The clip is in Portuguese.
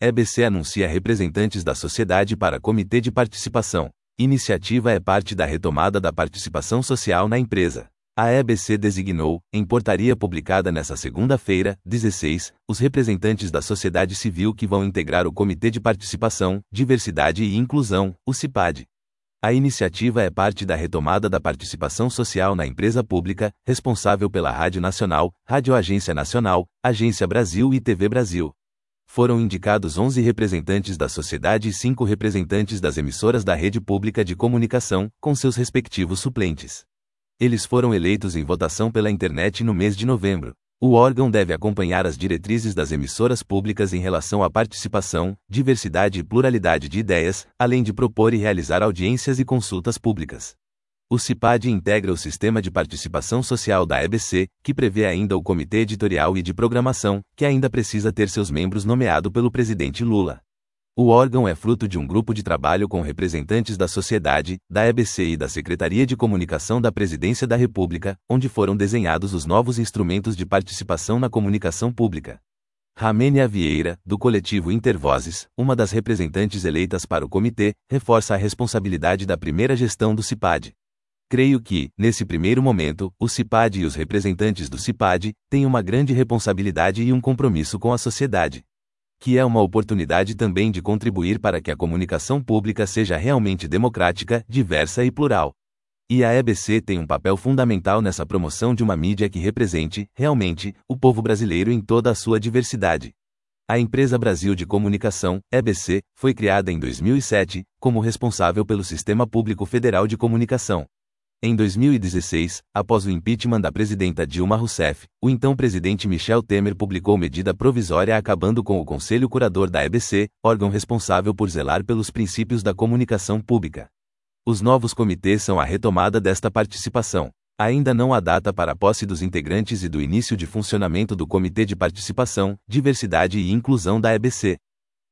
EBC anuncia representantes da sociedade para Comitê de Participação. Iniciativa é parte da retomada da participação social na empresa. A EBC designou, em portaria publicada nesta segunda-feira, 16, os representantes da sociedade civil que vão integrar o Comitê de Participação, Diversidade e Inclusão, o CIPAD. A iniciativa é parte da retomada da participação social na empresa pública, responsável pela Rádio Nacional, Rádio Agência Nacional, Agência Brasil e TV Brasil. Foram indicados 11 representantes da sociedade e 5 representantes das emissoras da rede pública de comunicação, com seus respectivos suplentes. Eles foram eleitos em votação pela internet no mês de novembro. O órgão deve acompanhar as diretrizes das emissoras públicas em relação à participação, diversidade e pluralidade de ideias, além de propor e realizar audiências e consultas públicas. O CIPAD integra o Sistema de Participação Social da EBC, que prevê ainda o Comitê Editorial e de Programação, que ainda precisa ter seus membros nomeado pelo presidente Lula. O órgão é fruto de um grupo de trabalho com representantes da sociedade, da EBC e da Secretaria de Comunicação da Presidência da República, onde foram desenhados os novos instrumentos de participação na comunicação pública. Ramênia Vieira, do coletivo Intervozes, uma das representantes eleitas para o comitê, reforça a responsabilidade da primeira gestão do CIPAD. Creio que, nesse primeiro momento, o CIPAD e os representantes do CIPAD têm uma grande responsabilidade e um compromisso com a sociedade, que é uma oportunidade também de contribuir para que a comunicação pública seja realmente democrática, diversa e plural. E a EBC tem um papel fundamental nessa promoção de uma mídia que represente, realmente, o povo brasileiro em toda a sua diversidade. A Empresa Brasil de Comunicação, EBC, foi criada em 2007, como responsável pelo Sistema Público Federal de Comunicação. Em 2016, após o impeachment da presidenta Dilma Rousseff, o então presidente Michel Temer publicou medida provisória acabando com o Conselho Curador da EBC, órgão responsável por zelar pelos princípios da comunicação pública. Os novos comitês são a retomada desta participação. Ainda não há data para a posse dos integrantes e do início de funcionamento do Comitê de Participação, Diversidade e Inclusão da EBC.